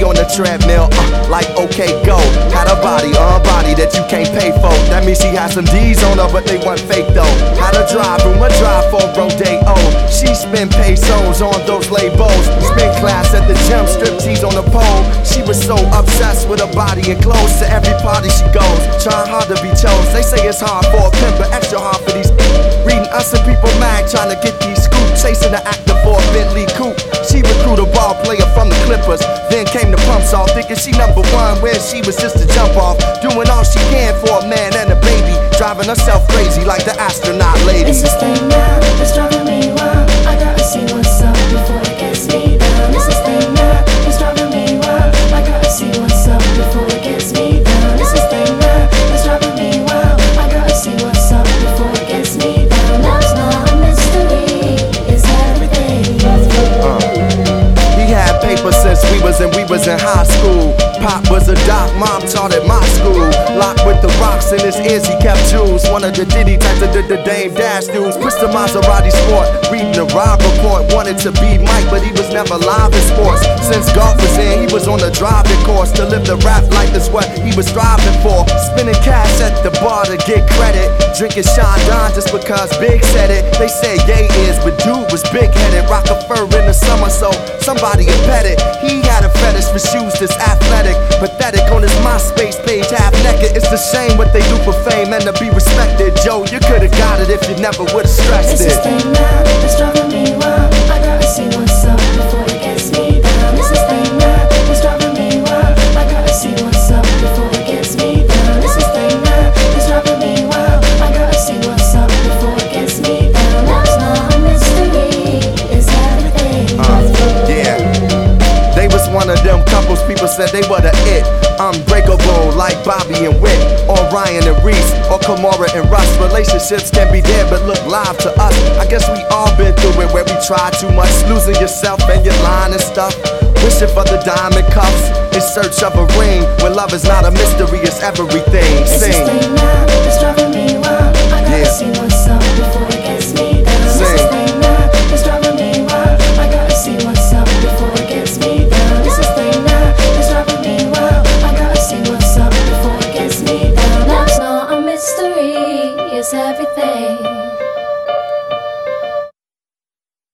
on the treadmill, like okay go. Had a body that you can't pay for. That means she had some D's on her, but they weren't fake though. Had a drive room, a drive for Rodeo. She spent pesos on those labels. Spent class at the gym, striptease on the pole. She was so obsessed with her body and clothes. To every party she goes, trying hard to be chose. They say it's hard for a pimp, but extra hard for these. Reading Us and People mag, trying to get these scoops. Chasing the actor for a Bentley coupe. She recruited a ball player from the Clippers. Then came the pump salt, thinking she number one when she was just a jump off. Doing all she can for a man and a baby. Driving herself crazy like the astronaut lady. It's this thing now that's driving me wild. I gotta see what's up before it gets me down. It's this thing now that's driving me wild. I gotta see what's up before it gets me down. It's this thing now that's driving me wild. I gotta see what's up before it gets me down. Love's not a mystery, it's everything. He had paper since we was in high school. Pop was a doc, mom taught at my school. Locked with the rocks in his ears, he kept jewels. One of the Diddy types that did the Dame Dash dudes. Pushed the Maserati sport, reading the Rob report. Wanted to be Mike, but he was never live in sports. Since golf was in, he was on the driving course. To live the rap life is what he was striving for. Spending cash at the bar to get credit. Drinking Chandon just because Big said it. They said Ye is, but dude was big-headed. Rock a fur in the summer, so somebody had pet it. He had a fetish for shoes that's athletic. Pathetic on his MySpace page, half naked. It's a shame what they do for fame and to be respected. Joe, you could've got it if you never would've stressed It's it. this thing now that's driving me wild. I gotta see what's up before it gets me down. It's this thing now that's driving me wild. I gotta see what's up before it gets me down. It's this thing now that's driving me wild. I gotta see what's up before it gets me down. Love's not a mystery, it's everything. Yeah. They was one of them couples people said they were the it. Unbreakable like Bobby and Wick, or Ryan and Reese, or Kimora and Russ. Relationships can be dead but look live to us. I guess we all been through it where we try too much. Losing yourself and your line and stuff. Wishing for the diamond cuffs in search of a ring. When love is not a mystery, it's everything. It's this Sing. thing now that's driving me wild. I gotta see what's